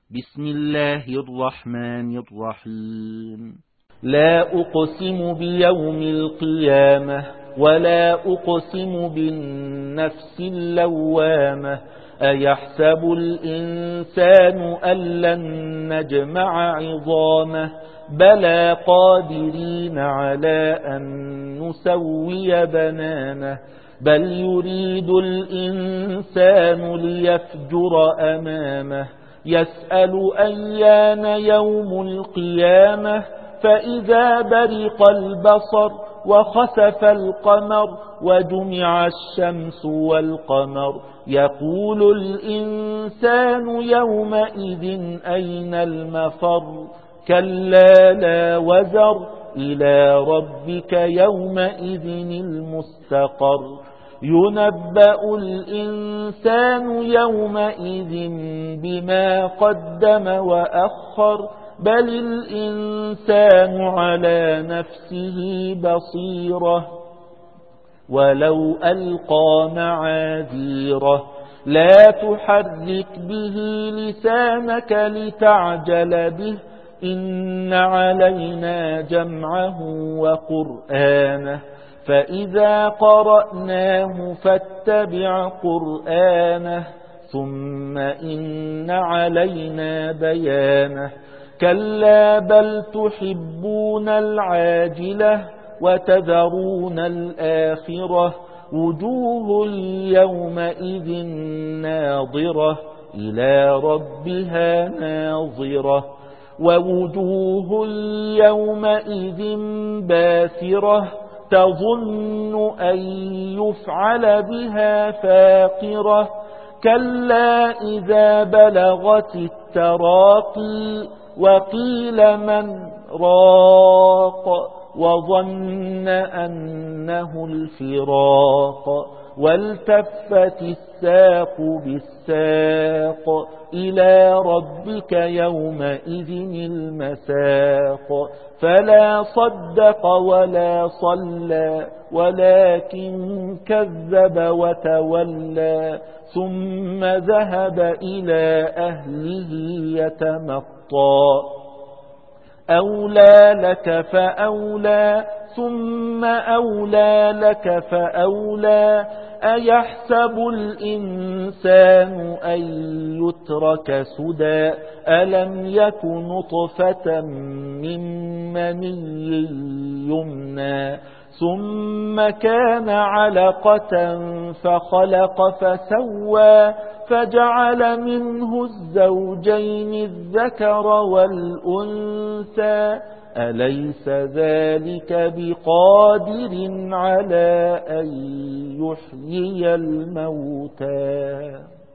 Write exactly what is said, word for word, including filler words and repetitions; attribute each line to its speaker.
Speaker 1: بسم الله الرحمن الرحيم. لا أقسم بيوم القيامة ولا أقسم بالنفس اللوامة. أيحسب الإنسان أن لن نجمع عظامه بلى قادرين على أن نسوي بنانه. بل يريد الإنسان ليفجر أمامه يسأل أيان يوم القيامة. فإذا برق البصر وخسف القمر وجمع الشمس والقمر يقول الإنسان يومئذ أين المفر. كلا لا وزر إلى ربك يومئذ المستقر. ينبأ الإنسان يومئذ بما قدم وأخر. بل الإنسان على نفسه بصيرة ولو ألقى معاذيره. لا تحرك به لسانك لتعجل به إن علينا جمعه وقرآنه. فإذا قرأناه فاتبع قرآنه ثم إن علينا بيانه. كلا بل تحبون العاجلة وتذرون الآخرة. وجوه يومئذ ناظرة إلى ربها ناظرة ووجوه يومئذ باسرة تظن أن يفعل بها فاقرة. كلا إذا بلغت التراقي وقيل من راق وظن أنه الفراق. والتفت الساق بالساق إلى ربك يومئذ المساق. فلا صدق ولا صلى ولكن كذب وتولى ثم ذهب إلى أهله يتمطى. أولى لك فأولى ثم أولى لك فأولى. أيحسب الإنسان أن يترك سدى ألم يك نطفة من مني يمنى ثم كان علقة فخلق فسوى فجعل منه الزوجين الذكر والأنثى. أليس ذلك بقادر على أن يحيي الموتى.